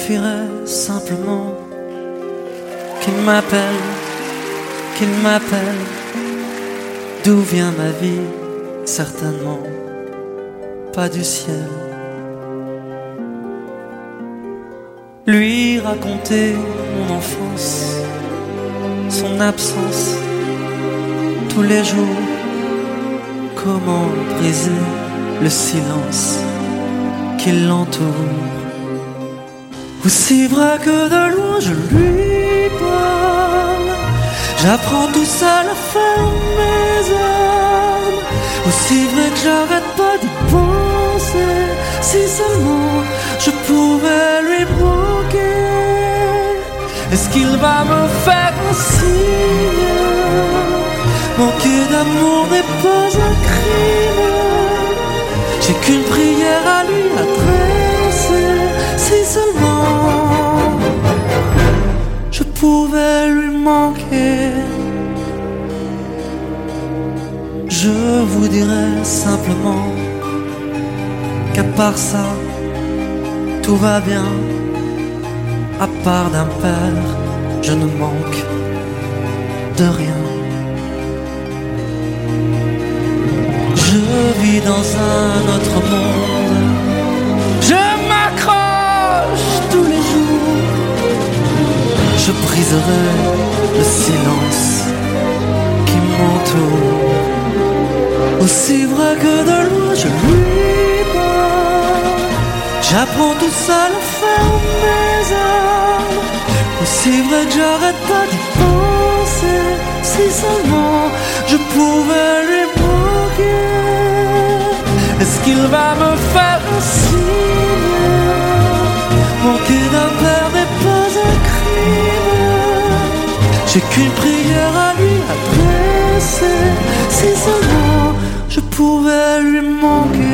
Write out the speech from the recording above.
suffirait simplement qu'il m'appelle, d'où vient ma vie, certainement pas du ciel. Lui raconter mon enfance, son absence, tous les jours, comment briser le silence qui l'entoure. Aussi vrai que de loin je lui parle, j'apprends tout seul à faire mes armes. Aussi vrai que j'arrête pas d'y penser, si seulement je pouvais lui manquer. Est-ce qu'il va me faire un signe? Manquer d'amour n'est pas un crime. J'ai qu'une prière à lui adresser, si seulement je pouvais lui manquer. Je vous dirais simplement qu'à part ça, tout va bien. À part d'un père, je ne manque de rien. Je vis dans un autre monde, je m'accroche tous les jours. Je briserai le silence qui m'entoure. Aussi vrai que de loin je lui parle, j'apprends tout seul à faire mes armes. Aussi vrai que j'arrête pas d'y penser, si seulement je pouvais lui manquer. Est-ce qu'il va me faire un signe? Manquer d'un père n'est pas un crime. J'ai qu'une prière à lui adresser, si seulement je pouvais lui manquer.